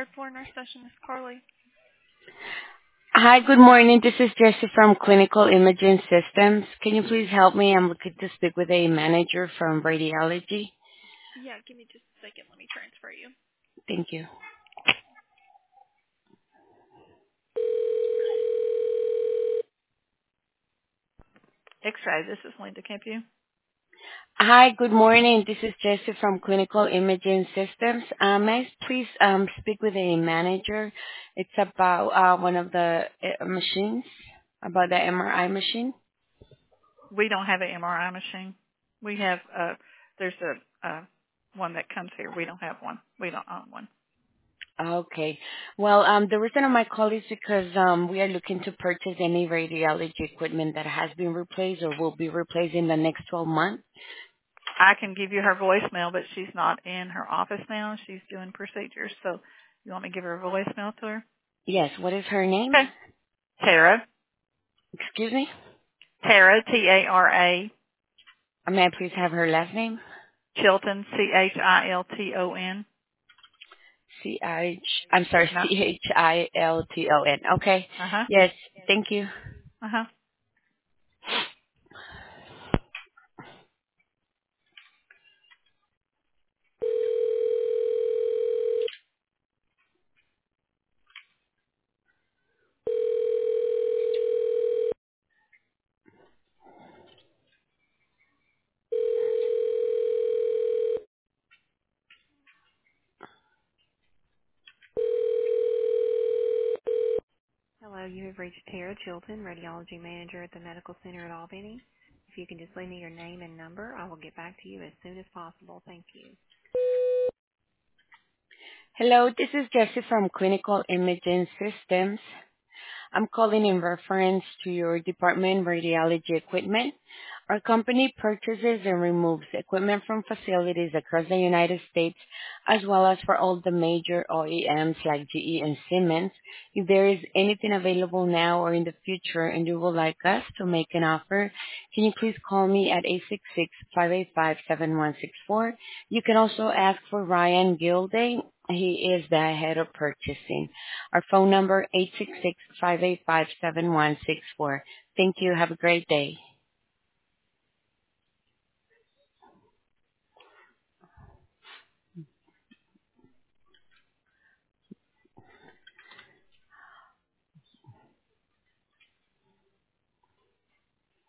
third floor nurse session is Carly. Hi, good morning. This is Jessie from Clinical Imaging Systems. Can you please help me? I'm looking to speak with a manager from radiology. Yeah, give me just a second. Let me transfer you. Thank you. X-ray, this is Linda Campu. Hi, good morning. This is Jessie from Clinical Imaging Systems. May I please speak with a manager? It's about one of the machines, about the MRI machine. We don't have an MRI machine. We have, there's a one that comes here. We don't have one. We don't own one. Okay. Well, the reason of my call is because we are looking to purchase any radiology equipment that has been replaced or will be replaced in the next 12 months. I can give you her voicemail, but she's not in her office now. She's doing procedures. So you want me to give her a voicemail to her? Yes, what is her name? Okay. Tara. Excuse me? Tara, T-A-R-A. May I please have her last name? Chilton, C-H-I-L-T-O-N. I'm sorry, No. Chilton. Okay. Uh-huh. Yes, thank you. Uh-huh. Hello, you have reached Tara Chilton, Radiology Manager at the Medical Center at Albany. If you can just leave me your name and number, I will get back to you as soon as possible. Thank you. Hello, this is Jessie from Clinical Imaging Systems. I'm calling in reference to your department radiology equipment. Our company purchases and removes equipment from facilities across the United States, as well as for all the major OEMs like GE and Siemens. If there is anything available now or in the future and you would like us to make an offer, can you please call me at 866-585-7164? You can also ask for Ryan Gilday. He is the head of purchasing. Our phone number 866-585-7164. Thank you. Have a great day.